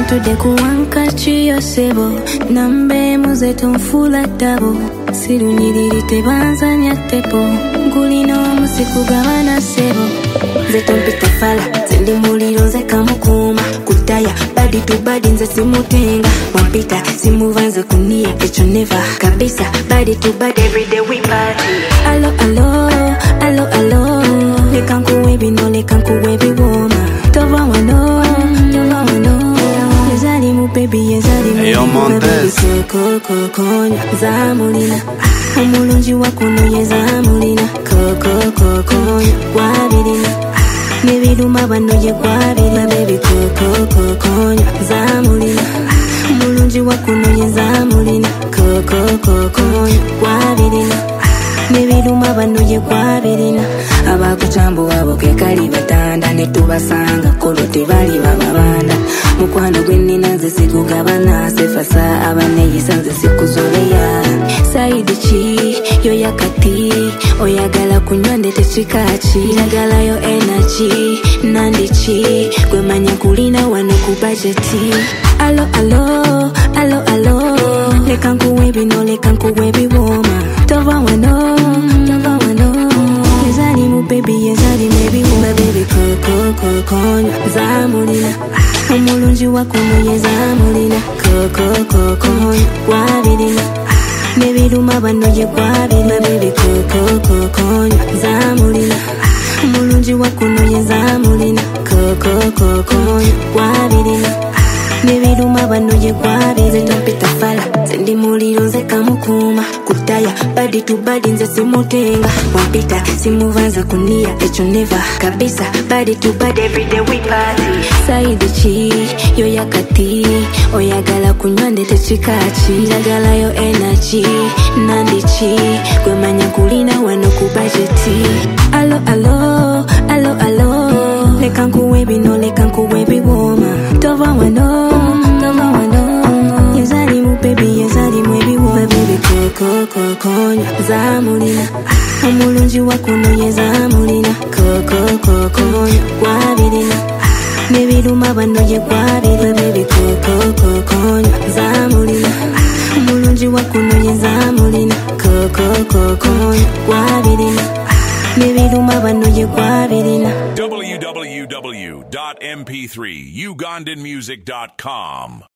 Tude kuwankachi yosebo nambe muze tonfula dabo sirunyiriri tebanzanya tepo ngulino musiku gabana sebo nze tompita fala zendi muliro nze kamukuma kutaya badi to badi nze simutenga wampita simuvanze kunia echo never kabisa badi to badi everyday we party alo alo alo alo lekankuwe bino lekankuwe biwoma tova wano baby yazali Montez konya zamulina umulunji wakuno yezamulina konya wabirina nebiruma bano ye kwabirina baby konya zamulina umulunji wakuno yezamulina konya wabirina nebiruma bano ye kwabirina abakuchambo abo kekali batanda netubasanga kolo tebali bababanda mukwano gwenina nze sikugabana sefasa abaneyisa nze sikuzoleya saidi chi yo yakati oyagala kunywa ndete chikachi yagala yo energy nandichi gwemanya kulina wano ku budgeti alo alo alo alo lekankuwe bino lekankuwe biwoma tova wano yazali mu baby yazali maybe woma baby konya zamulina umulunji wakuno yezamulina konya wabirina nebiruma bano ye kwabirina baby konya zamulina umulunji wakuno yezamulina konya wabirina nebiruma bano ye kwabirina tompita fala zendi muliro nze kamukuma kutaya badi to badi nze simutenga wampita simuvanza kunia echo never kabisa badi to badi everyday we party saidi chi yo yakati oyagala kunywa ndete chikachi yagala yo energy nandichi gwemanya kulina wano ku budgeti alo alo alo alo lekankuwe bino lekankuwe biwoma tova wano yazali mu baby yazali mwebi woma baby konya zamulina umulunji wakuno yezamulina konya wabirina nebiruma bano ye kwabirina baby konya zamulina umulunji wakuno yezamulina konya wabirina nebiruma bano ye kwabirina www.mp3ugandanmusic.com